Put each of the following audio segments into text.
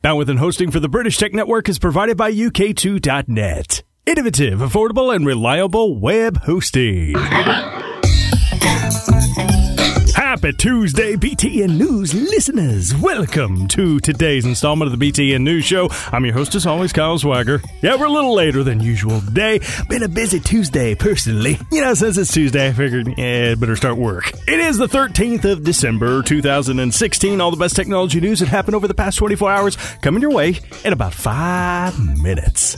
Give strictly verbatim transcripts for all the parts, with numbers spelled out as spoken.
Bandwidth and hosting for the British Tech Network is provided by U K two dot net. Innovative, affordable, and reliable web hosting. Happy Tuesday, B T N News listeners. Welcome to today's installment of the B T N News Show. I'm your host, as always, Kyle Swagger. Yeah, we're a little later than usual today. Been a busy Tuesday, personally. You know, since it's Tuesday, I figured, yeah, better start work. It is the thirteenth of December, two thousand sixteen. All the best technology news that happened over the past twenty-four hours coming your way in about five minutes.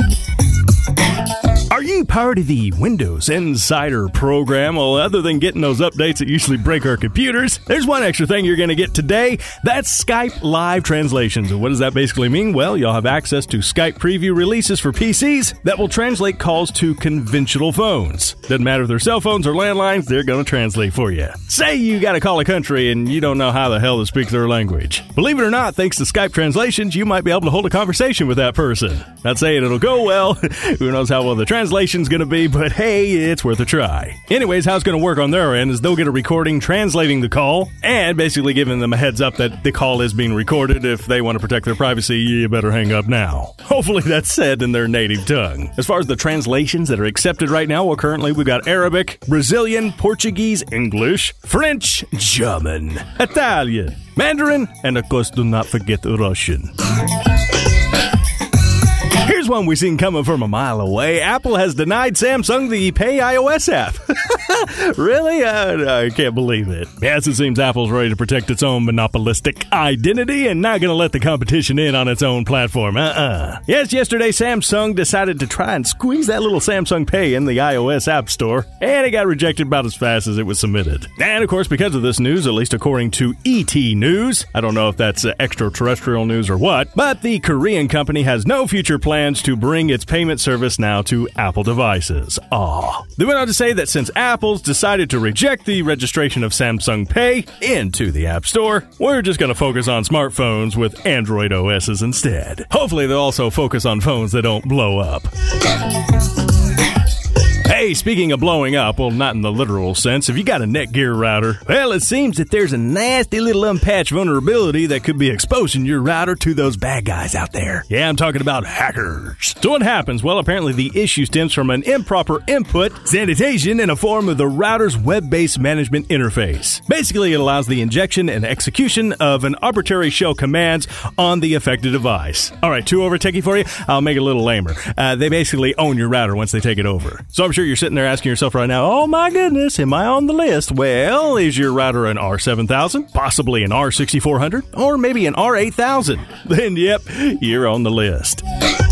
Are you part of the Windows Insider program? Well, other than getting those updates that usually break our computers, there's one extra thing you're going to get today. That's Skype Live Translations. And what does that basically mean? Well, you'll have access to Skype preview releases for P Cs that will translate calls to conventional phones. Doesn't matter if they're cell phones or landlines, they're going to translate for you. Say you got to call a country and you don't know how the hell to speak their language. Believe it or not, thanks to Skype Translations, you might be able to hold a conversation with that person. Not saying it'll go well. Who knows how well the translation's going to be, but hey, it's worth a try. Anyways, how it's going to work on their end is they'll get a recording translating the call and basically giving them a heads up that the call is being recorded. If they want to protect their privacy, you better hang up now. Hopefully that's said in their native tongue. As far as the translations that are accepted right now, well, currently we've got Arabic, Brazilian, Portuguese, English, French, German, Italian, Mandarin, and of course, do not forget Russian. Here's one we've seen coming from a mile away. Apple has denied Samsung the Pay iOS app. Really? Uh, I can't believe it. Yes, it seems Apple's ready to protect its own monopolistic identity and not going to let the competition in on its own platform. Uh-uh. Yes, yesterday Samsung decided to try and squeeze that little Samsung Pay in the iOS App Store, and it got rejected about as fast as it was submitted. And, of course, because of this news, at least according to E T News, I don't know if that's uh, extraterrestrial news or what, but the Korean company has no future plans to bring its payment service now to Apple devices. Aw. They went on to say that since Apple's decided to reject the registration of Samsung Pay into the App Store, we're just going to focus on smartphones with Android O Ss instead. Hopefully they'll also focus on phones that don't blow up. Hey, speaking of blowing up, well, not in the literal sense, if you got a Netgear router, well, it seems that there's a nasty little unpatched vulnerability that could be exposing your router to those bad guys out there. Yeah, I'm talking about hackers. So what happens? Well, apparently the issue stems from an improper input sanitation in a form of the router's web-based management interface. Basically, it allows the injection and execution of an arbitrary shell commands on the affected device. All right, too over techie for you? I'll make it a little lamer. Uh, they basically own your router once they take it over. So I'm sure you're sitting there asking yourself right now, oh my goodness, am I on the list? Well, is your router an R seven thousand, possibly an R sixty-four hundred, or maybe an R eight thousand? Then, yep, you're on the list.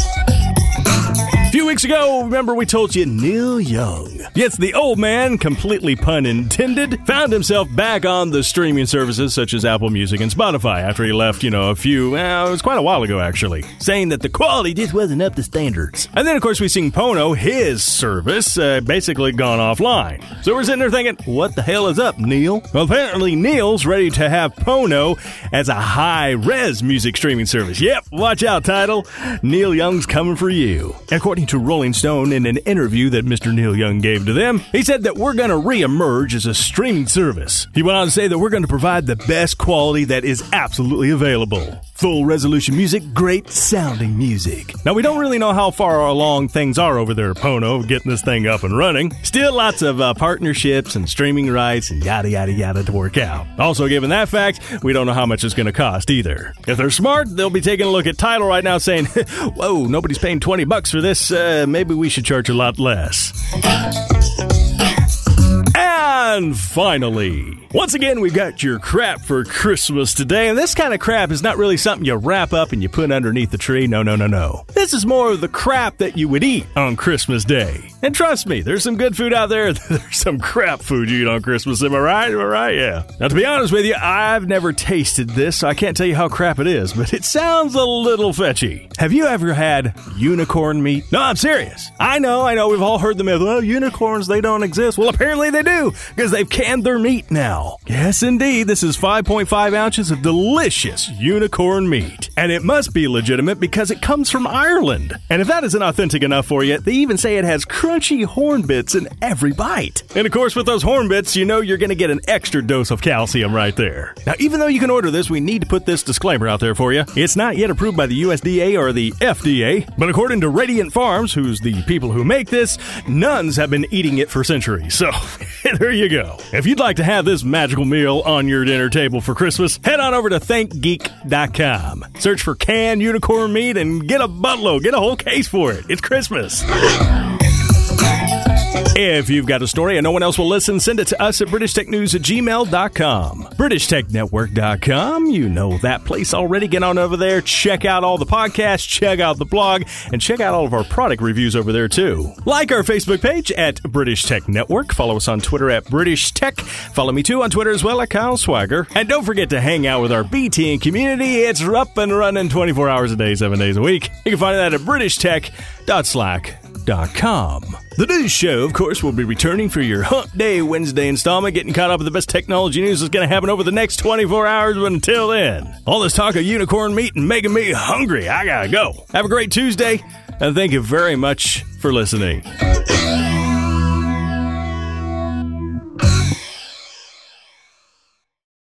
A few weeks ago, remember we told you Neil Young, yes, the old man, completely pun intended, found himself back on the streaming services such as Apple Music and Spotify after he left, you know, a few, well, it was quite a while ago actually, saying that the quality just wasn't up to standards. And then, of course, we've seen Pono, his service, uh, basically gone offline. So we're sitting there thinking, what the hell is up, Neil? Well, apparently Neil's ready to have Pono as a high-res music streaming service. Yep, watch out, Tidal. Neil Young's coming for you. According to Rolling Stone, in an interview that Mister Neil Young gave to them, he said that we're going to re-emerge as a streaming service. He went on to say that we're going to provide the best quality that is absolutely available. Full resolution music, great sounding music. Now, we don't really know how far along things are over there at Pono, getting this thing up and running. Still lots of uh, partnerships and streaming rights and yada yada yada to work out. Also, given that fact, we don't know how much it's going to cost either. If they're smart, they'll be taking a look at Tidal right now saying, whoa, nobody's paying twenty bucks for this, uh, maybe we should charge a lot less. And finally, once again, we've got your crap for Christmas today. And this kind of crap is not really something you wrap up and you put underneath the tree. No, no, no, no. This is more of the crap that you would eat on Christmas Day. And trust me, there's some good food out there. There's some crap food you eat on Christmas. Am I right? Am I right? Yeah. Now, to be honest with you, I've never tasted this, so I can't tell you how crap it is, but it sounds a little fetchy. Have you ever had unicorn meat? No, I'm serious. I know, I know, we've all heard the myth, well, unicorns, they don't exist. Well, apparently they do, because they've canned their meat now. Yes, indeed, this is five point five ounces of delicious unicorn meat. And it must be legitimate because it comes from Ireland. And if that isn't authentic enough for you, they even say it has cream crunchy horn bits in every bite. And of course, with those horn bits, you know you're going to get an extra dose of calcium right there. Now, even though you can order this, we need to put this disclaimer out there for you. It's not yet approved by the U S D A or the F D A, but according to Radiant Farms, who's the people who make this, nuns have been eating it for centuries. So, there you go. If you'd like to have this magical meal on your dinner table for Christmas, head on over to thank geek dot com. Search for canned unicorn meat and get a buttload. Get a whole case for it. It's Christmas. If you've got a story and no one else will listen, send it to us at british tech news at gmail dot com. british tech network dot com. You know that place already. Get on over there. Check out all the podcasts. Check out the blog. And check out all of our product reviews over there, too. Like our Facebook page at British Tech Network. Follow us on Twitter at British Tech. Follow me, too, on Twitter as well at Kyle Swagger. And don't forget to hang out with our B T N community. It's up and running twenty-four hours a day, seven days a week. You can find that at british tech dot slack dot com. The news show, of course, will be returning for your Hump Day Wednesday installment, getting caught up with the best technology news that's going to happen over the next twenty-four hours. But until then, all this talk of unicorn meat and making me hungry. I gotta go. Have a great Tuesday, and thank you very much for listening.